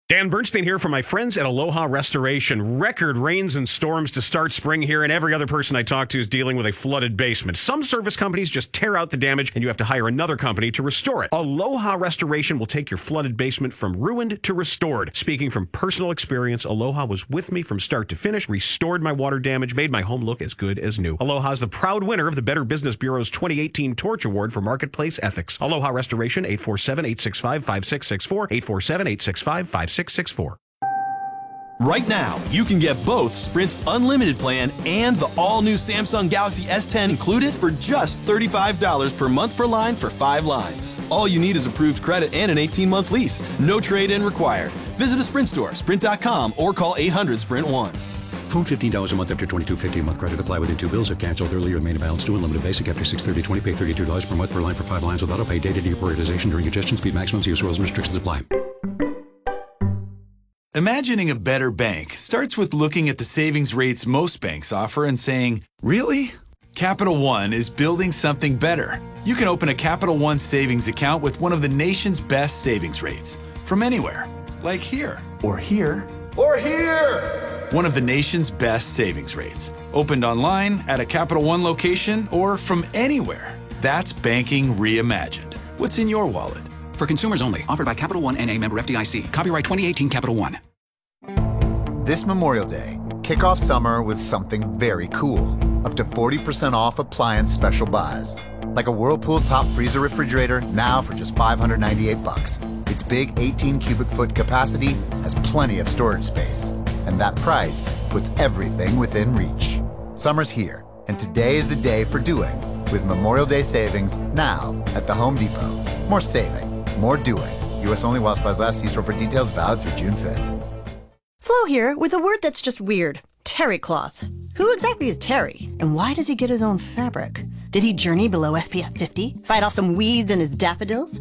Dan Bernstein here for my friends at Aloha Restoration. Record rains and storms to start spring here, and every other person I talk to is dealing with a flooded basement. Some service companies just tear out the damage, and you have to hire another company to restore it. Aloha Restoration will take your flooded basement from ruined to restored. Speaking from personal experience, Aloha was with me from start to finish, restored my water damage, made my home look as good as new. Aloha is the proud winner of the Better Business Bureau's 2018 Torch Award for Marketplace Ethics. Aloha Restoration, 847-865-5664, 847-865-5664. Right now, you can get both Sprint's unlimited plan and the all-new Samsung Galaxy S10 included for just $35 per month per line for 5 lines. All you need is approved credit and an 18-month lease. No trade-in required. Visit a Sprint store, sprint.com, or call 800-SPRINT-1. Phone $15 a month after $22.50 a month. Credit apply within 2 bills. If canceled earlier, remain balance due. Unlimited basic after 6/30/20. Pay $32 per month per line for 5 lines with auto pay. Data deprioritization during congestion. Speed maximums. Use rules and restrictions apply. Imagining a better bank starts with looking at the savings rates most banks offer and saying, really? Capital One is building something better. You can open a Capital One savings account with one of the nation's best savings rates from anywhere, like here, or here, or here. One of the nation's best savings rates. Opened online, at a Capital One location, or from anywhere. That's banking reimagined. What's in your wallet? For consumers only. Offered by Capital One N.A. member FDIC. Copyright 2018 Capital One. This Memorial Day, kick off summer with something very cool. Up to 40% off appliance special buys. Like a Whirlpool top freezer refrigerator, now for just $598. Its big 18 cubic foot capacity has plenty of storage space. And that price puts everything within reach. Summer's here, and today is the day for doing, with Memorial Day savings now at the Home Depot. More saving. More doing. U.S. only while supplies last. See store for details. Valid through June 5th. Flo here with a word that's just weird. Terry cloth. Who exactly is Terry? And why does he get his own fabric? Did he journey below SPF 50? Fight off some weeds in his daffodils?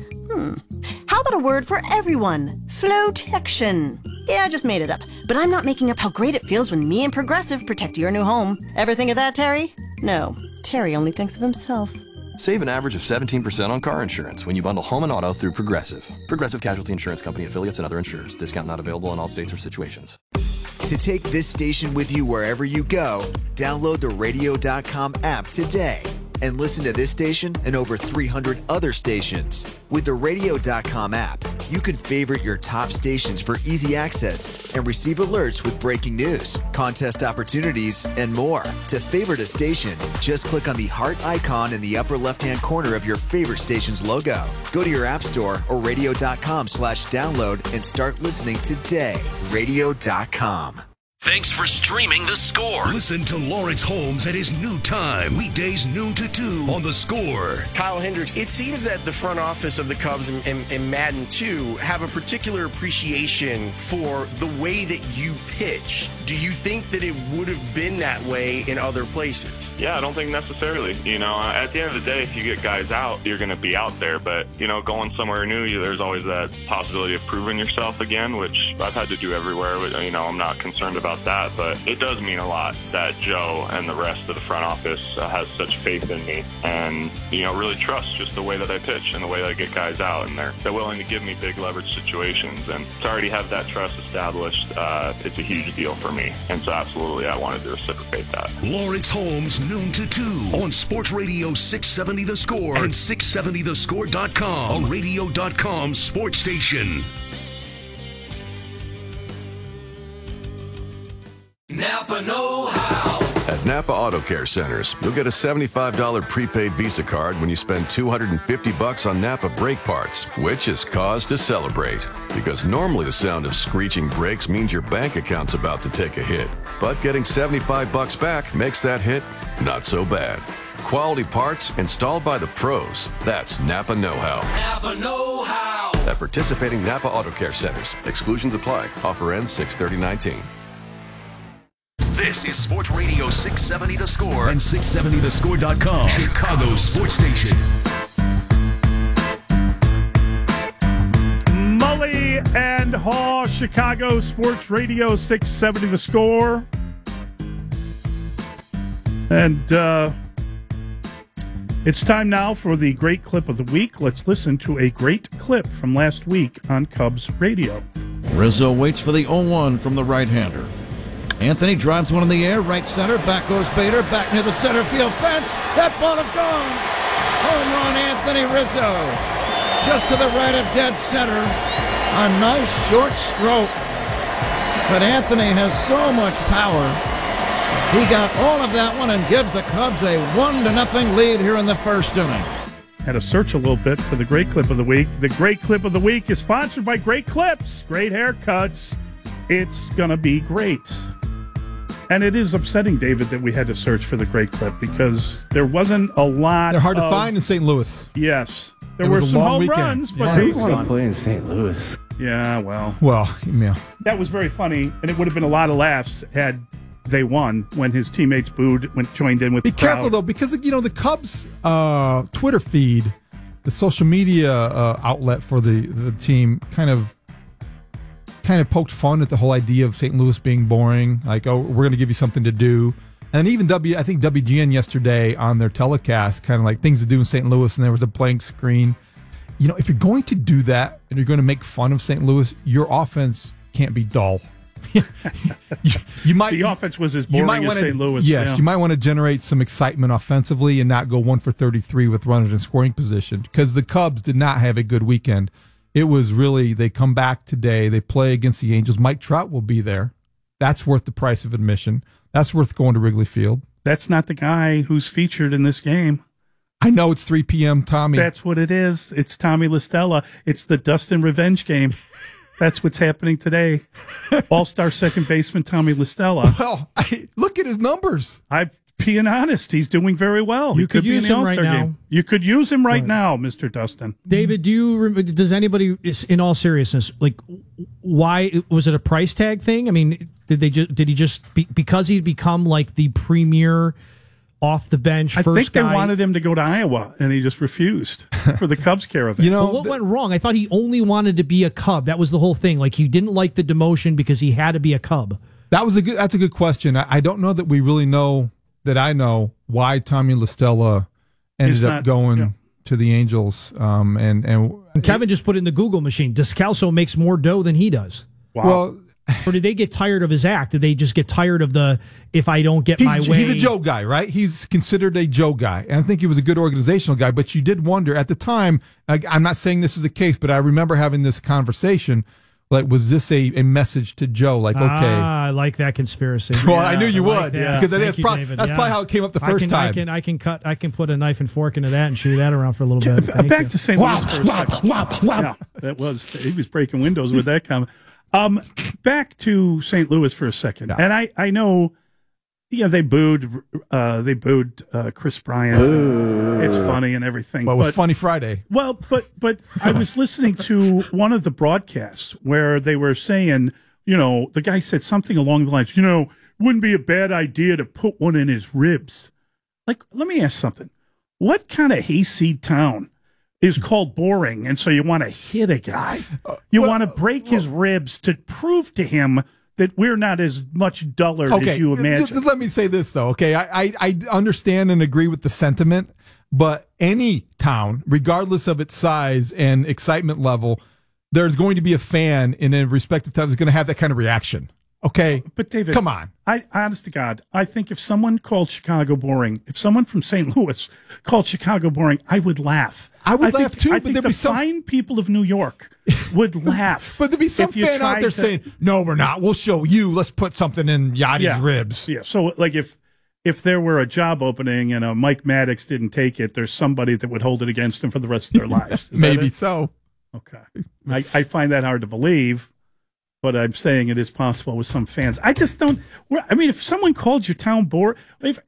How about a word for everyone? Flotection. Yeah, I just made it up. But I'm not making up how great it feels when me and Progressive protect your new home. Ever think of that, Terry? No. Terry only thinks of himself. Save an average of 17% on car insurance when you bundle home and auto through Progressive. Progressive Casualty Insurance Company affiliates and other insurers. Discount not available in all states or situations. To take this station with you wherever you go, download the radio.com app today and listen to this station and over 300 other stations. With the radio.com app, you can favorite your top stations for easy access and receive alerts with breaking news, contest opportunities, and more. To favorite a station, just click on the heart icon in the upper left-hand corner of your favorite station's logo. Go to your app store or radio.com/download and start listening today. Radio.com. Thanks for streaming The Score. Listen to Lawrence Holmes at his new time, weekdays noon to 2 on The Score. Kyle Hendricks, it seems that the front office of the Cubs and Madden 2 have a particular appreciation for the way that you pitch. Do you think that it would have been that way in other places? Yeah, I don't think necessarily. You know, at the end of the day, if you get guys out, you're going to be out there. But, you know, going somewhere new, there's always that possibility of proving yourself again, which I've had to do everywhere. You know, I'm not concerned about that, but it does mean a lot that Joe and the rest of the front office has such faith in me and, you know, really trust just the way that I pitch and the way that I get guys out, and they're willing to give me big leverage situations. And to already have that trust established, it's a huge deal for me. And so absolutely I wanted to reciprocate that. Lawrence Holmes, noon to 2 on Sports Radio 670 The Score and 670thescore.com, a radio.com sports station. Napa know-how. At Napa Auto Care Centers, you'll get a $75 prepaid Visa card when you spend $250 on Napa brake parts, which is cause to celebrate. Because normally the sound of screeching brakes means your bank account's about to take a hit. But getting $75 back makes that hit not so bad. Quality parts installed by the pros. That's Napa know-how. Napa know-how. At participating Napa Auto Care Centers. Exclusions apply. Offer ends 6/30/19. This is Sports Radio 670 The Score and 670thescore.com, Chicago's sports station. Mully and Haw, Chicago Sports Radio 670 The Score. And it's time now for the great clip of the week. Let's listen to a great clip from last week on Cubs Radio. Rizzo waits for the 0-1 from the right-hander. Anthony drives one in the air, right center. Back goes Bader, back near the center field fence. That ball is gone. Home run, Anthony Rizzo. Just to the right of dead center. A nice short stroke. But Anthony has so much power. He got all of that one and gives the Cubs a 1-0 lead here in the first inning. Had to search a little bit for the great clip of the week. The great clip of the week is sponsored by Great Clips. Great haircuts. It's going to be great. And it is upsetting, David, that we had to search for the great clip because there wasn't a lot. They're hard to find in St. Louis. Yes. There were some home runs, but they want to play in St. Louis. Yeah, well. Well, yeah. That was very funny, and it would have been a lot of laughs had they won when his teammates booed, joined in with the crowd. Be careful, though, because, the Cubs Twitter feed, the social media outlet for the team, kind of poked fun at the whole idea of St. Louis being boring. Like, oh, we're going to give you something to do. And even I think WGN yesterday on their telecast, kind of like things to do in St. Louis, and there was a blank screen. If you're going to do that and you're going to make fun of St. Louis, your offense can't be dull. you might. The offense was as boring as St. Louis. Yes, you might want to generate some excitement offensively and not go 1 for 33 with runners in scoring position because the Cubs did not have a good weekend. It was really, they come back today. They play against the Angels. Mike Trout will be there. That's worth the price of admission. That's worth going to Wrigley Field. That's not the guy who's featured in this game. I know it's 3 p.m., Tommy. That's what it is. It's Tommy LaStella. It's the Dustin revenge game. That's what's happening today. All-star second baseman Tommy LaStella. Well, look at his numbers. I'm being honest. He's doing very well. You could use him right now. You could use him right now, Mr. Dustin. David, does anybody, in all seriousness, why was it a price tag thing? I mean, did he just because he'd become like the premier off the bench first guy? I think they wanted him to go to Iowa, and he just refused for the Cubs caravan. What went wrong? I thought he only wanted to be a Cub. That was the whole thing. Like, he didn't like the demotion because he had to be a Cub. That's a good question. I don't know that we really know that I know why Tommy LaStella ended up going to the Angels. And Kevin just put it in the Google machine. Descalso makes more dough than he does. Wow. Well, or did they get tired of his act? Did they just get tired of if I don't get my way? He's a Joe guy, right? He's considered a Joe guy. And I think he was a good organizational guy, but you did wonder at the time, I'm not saying this is the case, but I remember having this conversation. Like, was this a message to Joe? Like, okay. I like that conspiracy. Well, I knew you would. That. Because that's probably how it came up the first time. I can put a knife and fork into that and chew that around for a little bit. Back to St. Louis for a second. Yeah, he was breaking windows with that comment. Back to St. Louis for a second. Yeah. And I know, they booed Chris Bryant. It's funny and everything. Well, it was Funny Friday. Well, but I was listening to one of the broadcasts where they were saying, the guy said something along the lines, wouldn't be a bad idea to put one in his ribs. Like, let me ask something. What kind of hayseed town is called boring, and so you want to hit a guy? You want to break his ribs to prove to him that we're not as much dullard as you imagine. Let me say this, though, okay? I understand and agree with the sentiment, but any town, regardless of its size and excitement level, there's going to be a fan in a respective town that's going to have that kind of reaction. Okay? But, David, come on. Honest to God, I think if someone called Chicago boring, if someone from St. Louis called Chicago boring, I would laugh. I would laugh too, but there'd be fine people of New York would laugh. But there'd be some fan out there saying, no, we're not. We'll show you. Let's put something in Yachty's ribs. Yeah. So, like, if there were a job opening and Mike Maddox didn't take it, there's somebody that would hold it against him for the rest of their lives. Maybe so. Okay. I find that hard to believe, but I'm saying it is possible with some fans. I just don't. I mean, if someone called your town boring,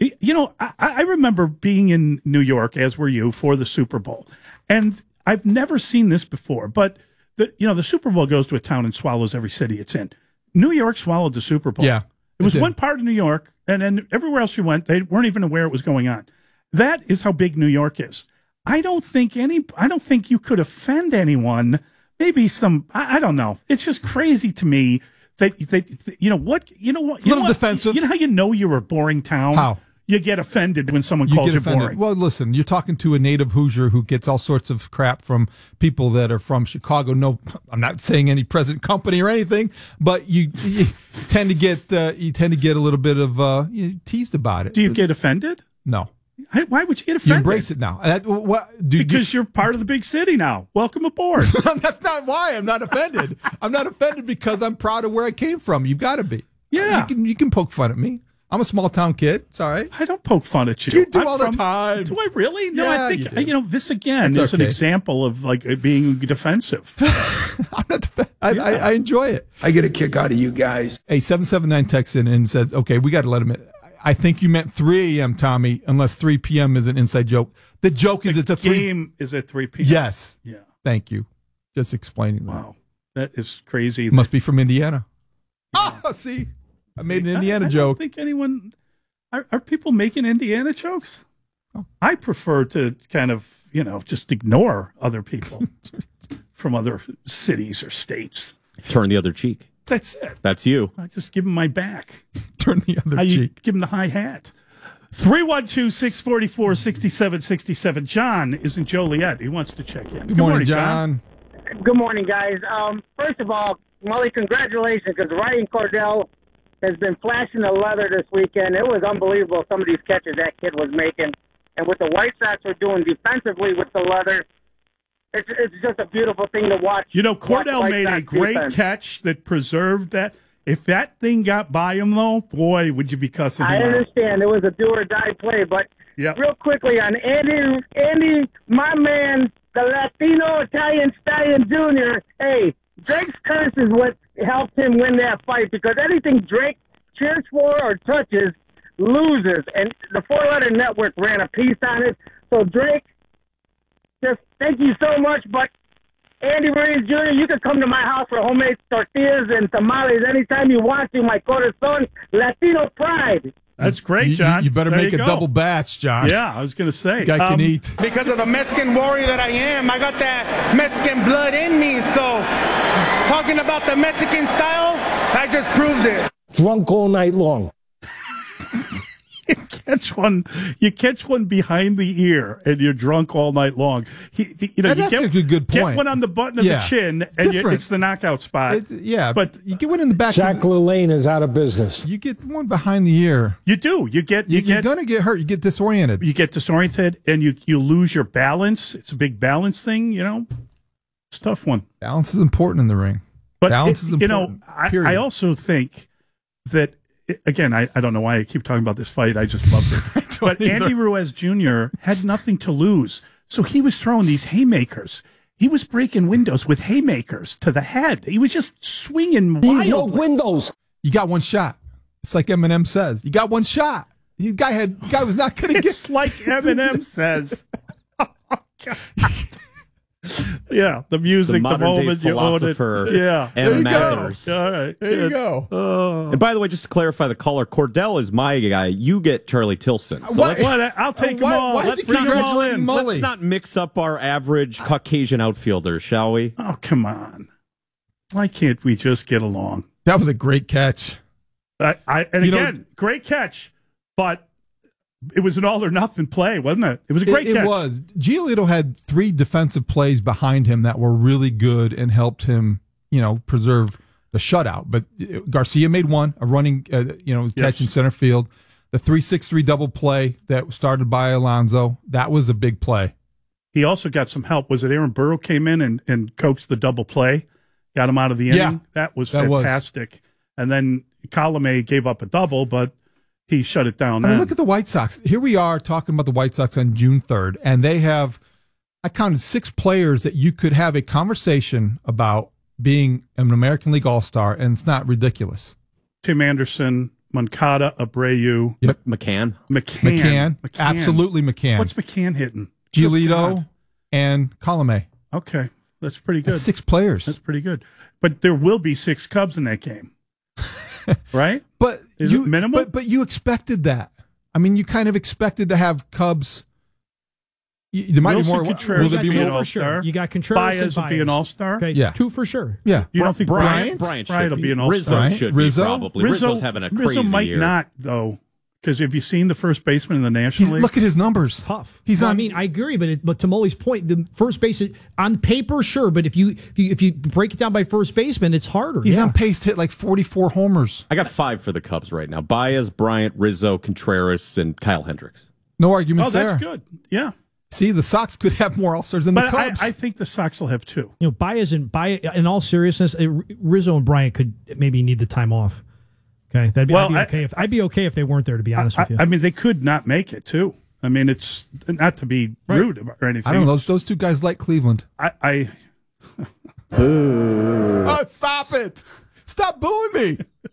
I remember being in New York, as were you, for the Super Bowl. And I've never seen this before, but the Super Bowl goes to a town and swallows every city it's in. New York swallowed the Super Bowl. Yeah. It was one part of New York, and then everywhere else you went, they weren't even aware it was going on. That is how big New York is. I don't think you could offend anyone. Maybe I don't know. It's just crazy to me that what. It's a little defensive. You know how you know you're a boring town? How? You get offended when someone calls you boring. Well, listen, you're talking to a native Hoosier who gets all sorts of crap from people that are from Chicago. No, I'm not saying any present company or anything, but you tend to get a little bit of teased about it. Do you get offended? No. Why would you get offended? You embrace it now. Because you're part of the big city now. Welcome aboard. That's not why I'm not offended. I'm not offended because I'm proud of where I came from. You've got to be. Yeah. You can poke fun at me. I'm a small town kid. It's all right. I don't poke fun at you. You do all the time. Do I really? No, Yeah, I think you do. this again is an example of like being defensive. I'm not I enjoy it. I get a kick out of you guys. Hey, 779 texts in and says, okay, we got to let him in. I think you meant 3 a.m., Tommy, unless 3 p.m. is an inside joke. The joke is it's a 3 game is at 3 p.m. Yes. Yeah. Thank you. Just explaining that. Wow. That is crazy. Must be from Indiana. Ah, see? I made an Indiana I joke. don't think anyone... Are people making Indiana jokes? Oh. I prefer to kind of, just ignore other people from other cities or states. Turn the other cheek. That's it. That's you. I just give them my back. Turn the other cheek. Give them the high hat. 312-644-6767. John is in Joliet. He wants to check in. Good morning, John. Good morning, guys. First of all, Molly, congratulations, because Ryan Cordell has been flashing the leather this weekend. It was unbelievable, some of these catches that kid was making. And what the White Sox were doing defensively with the leather, it's just a beautiful thing to watch. Cordell made a great catch that preserved that. If that thing got by him, though, boy, would you be cussing him I out. understand. It was a do-or-die play, but real quickly on Andy, my man, the Latino Italian Stallion Jr., hey, Drake's curse is what helped him win that fight, because anything Drake cheers for or touches loses, and the Four Letter Network ran a piece on it. So Drake, just thank you so much, but Andy Ruiz Jr., you can come to my house for homemade tortillas and tamales anytime you want to. My corazón, Latino pride. That's great, John. You better There make you a go. double batch, John. Yeah, I was going to say. Guy can eat. Because of the Mexican warrior that I am, I got that Mexican blood in me. So, talking about the Mexican style, I just proved it. Drunk all night long. You catch one behind the ear, and you're drunk all night long. That's a good point. Get one on the button of the chin, It's and different. it's the knockout spot. But you get one in the back. Jack LaLanne is out of business. You get one behind the ear. You do. You're going to get hurt. You get disoriented. You get disoriented, and you lose your balance. It's a big balance thing, It's a tough one. Balance is important in the ring. But balance is important. I also think that, again, I don't know why I keep talking about this fight. I just loved it. But Andy Ruiz Jr. had nothing to lose. So he was throwing these haymakers. He was breaking windows with haymakers to the head. He was just swinging wildly. Windows. You got one shot. It's like Eminem says. You got one shot. The guy was not going to get. It's like Eminem says. Oh, God. Yeah, the music, the moment you own it. Yeah, and there you Mathers. go. All right, there you go. And by the way, just to clarify the caller, Cordell is my guy. You get Charlie Tilson. So I'll take them all. Let's not mix up our average Caucasian outfielders, shall we? Oh, come on. Why can't we just get along? That was a great catch. Great catch, but it was an all or nothing play, wasn't it? It was a great catch. It was. Giolito had 3 defensive plays behind him that were really good and helped him, preserve the shutout. But Garcia made one, a running, catch in center field. The 3-6-3 double play that started by Alonso, that was a big play. He also got some help. Was it Aaron Burrow came in and coached the double play, got him out of the inning? Yeah, that was fantastic. And then Colomé gave up a double, but he shut it down. I mean, look at the White Sox. Here we are talking about the White Sox on June 3rd, and they have, I counted 6 players that you could have a conversation about being an American League All-Star, and it's not ridiculous. Tim Anderson, Moncada, Abreu. Yep. McCann. Absolutely McCann. What's McCann hitting? Giolito and Colomé. Okay, that's pretty good. That's 6 players. That's pretty good. But there will be 6 Cubs in that game. Right? But is it minimal? But you expected that. I mean, you kind of expected to have Cubs. There might Wilson be more. Contreras Will there be an more? all-star? You got Contreras Baez and will be an all-star? Okay, Yeah. 2 for sure. Yeah. You don't think Bryant Bryant will be an all-star? Rizzo should be probably. Rizzo's having a crazy Rizzo might year. not, though. Because have you seen the first baseman in the National League? Look at his numbers. Tough. He's well, on. I mean, I agree, but to Mully's point, the first base is, on paper, sure, but if you break it down by first baseman, it's harder. He's on pace to hit like 44 homers. I got 5 for the Cubs right now: Baez, Bryant, Rizzo, Contreras, and Kyle Hendricks. No arguments there. Oh, that's good. Yeah. See, the Sox could have more All-Stars than the Cubs. I think the Sox will have 2. Baez, in all seriousness, Rizzo and Bryant could maybe need the time off. Okay, I'd be okay if they weren't there. To be honest with you, I mean, they could not make it too. I mean, it's not to be rude or anything. I don't know. Those two guys like Cleveland. Oh, stop it! Stop booing me!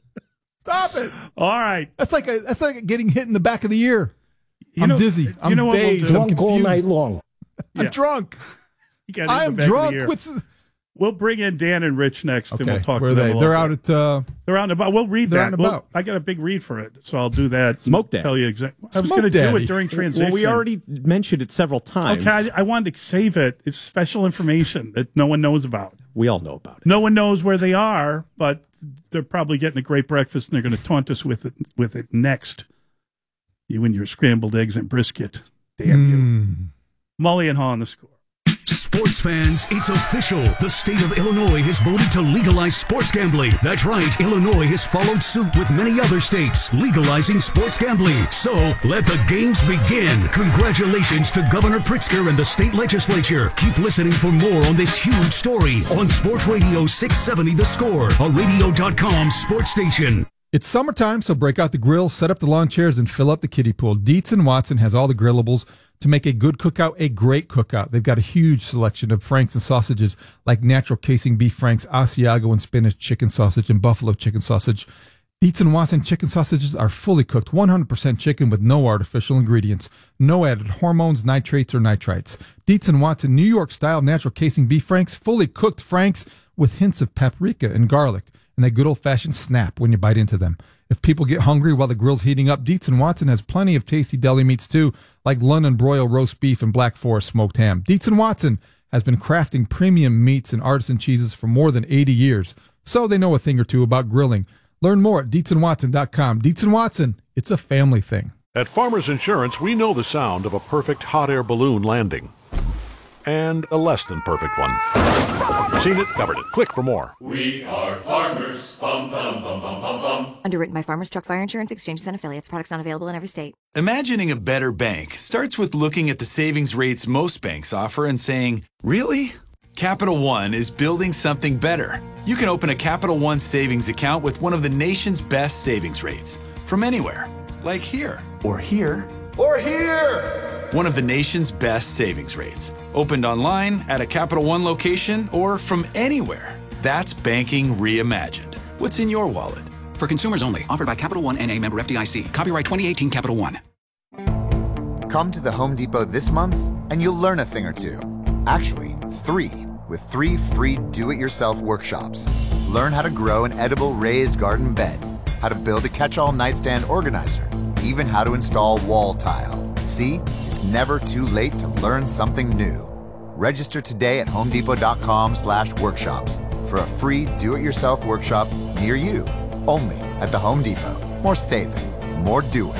Stop it! All right, that's like getting hit in the back of the ear. I'm dizzy. I'm dazed. I'm confused. All night long. I'm drunk. I am drunk. We'll bring in Dan and Rich next, and we'll talk Where to them. are they? They're out at. They're out and about. We'll read that. I got a big read for it, so I'll do that. Smoke Daddy. Tell you exactly. I was going to do it during transition. Well, we already mentioned it several times. Okay, I wanted to save it. It's special information that no one knows about. We all know about it. No one knows where they are, but they're probably getting a great breakfast, and they're going to taunt us with it next. You and your scrambled eggs and brisket. Damn you. Mully and Haw on the Score. Sports fans, it's official. The state of Illinois has voted to legalize sports gambling. That's right. Illinois has followed suit with many other states, legalizing sports gambling. So, let the games begin. Congratulations to Governor Pritzker and the state legislature. Keep listening for more on this huge story on Sports Radio 670 The Score, a radio.com sports station. It's summertime, so break out the grill, set up the lawn chairs, and fill up the kiddie pool. Dietz & Watson has all the grillables to make a good cookout a great cookout. They've got a huge selection of Franks and sausages like natural casing beef Franks, Asiago and spinach chicken sausage, and buffalo chicken sausage. Dietz & Watson chicken sausages are fully cooked, 100% chicken with no artificial ingredients, no added hormones, nitrates, or nitrites. Dietz & Watson New York-style natural casing beef Franks, fully cooked Franks with hints of paprika and garlic, and that good old-fashioned snap when you bite into them. If people get hungry while the grill's heating up, Dietz & Watson has plenty of tasty deli meats too, like London broil roast beef and Black Forest smoked ham. Dietz & Watson has been crafting premium meats and artisan cheeses for more than 80 years, so they know a thing or two about grilling. Learn more at DietzandWatson.com. Dietz & Watson, it's a family thing. At Farmers Insurance, we know the sound of a perfect hot air balloon landing. And a less than perfect one. Seen it, covered it. Click for more. We are farmers. Bum, bum, bum, bum, bum, bum. Underwritten by Farmers Truck Fire Insurance Exchanges and Affiliates. Products not available in every state. Imagining a better bank starts with looking at the savings rates most banks offer and saying, really? Capital One is building something better. You can open a Capital One savings account with one of the nation's best savings rates. From anywhere. Like here. Or here. Or here! One of the nation's best savings rates. Opened online, at a Capital One location, or from anywhere. That's banking reimagined. What's in your wallet? For consumers only. Offered by Capital One NA, member FDIC. Copyright 2018 Capital One. Come to the Home Depot this month and you'll learn a thing or two. Actually, 3, with 3 free do-it-yourself workshops. Learn how to grow an edible raised garden bed, how to build a catch-all nightstand organizer, even how to install wall tile. See, it's never too late to learn something new. Register today at homedepot.com/workshops for a free do-it-yourself workshop near you. Only at the Home Depot. More saving, more doing.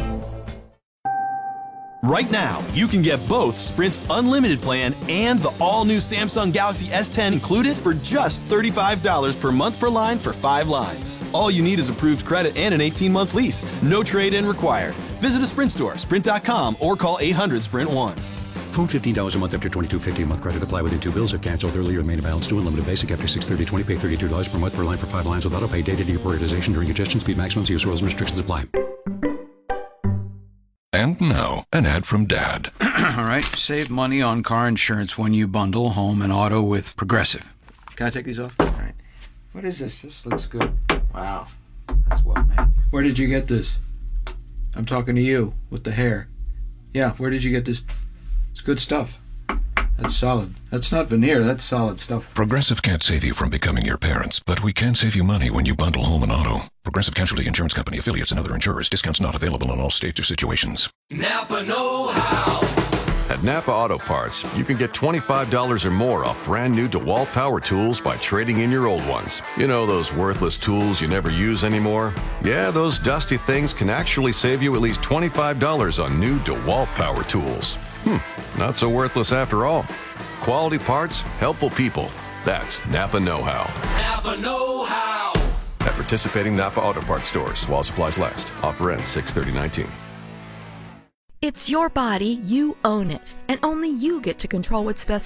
Right now, you can get both Sprint's unlimited plan and the all-new Samsung Galaxy S10 included for just $35 per month per line for 5 lines. All you need is approved credit and an 18-month lease. No trade-in required. Visit a Sprint store, sprint.com, or call 800-SPRINT-1. Phone $15 a month after $22.50 a month. Credit apply within 2 bills. If canceled earlier, main balance due. Unlimited basic after $630.20. Pay $32 per month per line for 5 lines with auto pay. Data deprioritization during congestion. Speed maximums. Use rules and restrictions apply. And now, an ad from Dad. All right, save money on car insurance when you bundle home and auto with Progressive. Can I take these off? All right. What is this? This looks good. Wow, that's well made. Where did you get this? I'm talking to you with the hair. Yeah, where did you get this? It's good stuff. That's solid. That's not veneer, that's solid stuff. Progressive can't save you from becoming your parents, but we can save you money when you bundle home and auto. Progressive Casualty Insurance Company, affiliates, and other insurers. Discounts not available in all states or situations. Napa know-how. At Napa Auto Parts, you can get $25 or more off brand new DeWalt power tools by trading in your old ones. You know, those worthless tools you never use anymore? Yeah, those dusty things can actually save you at least $25 on new DeWalt power tools. Not so worthless after all. Quality parts, helpful people. That's Napa Know-How. Napa Know-How. At participating Napa Auto Parts stores while supplies last. Offer ends 6/30/19. It's your body, you own it, and only you get to control what's best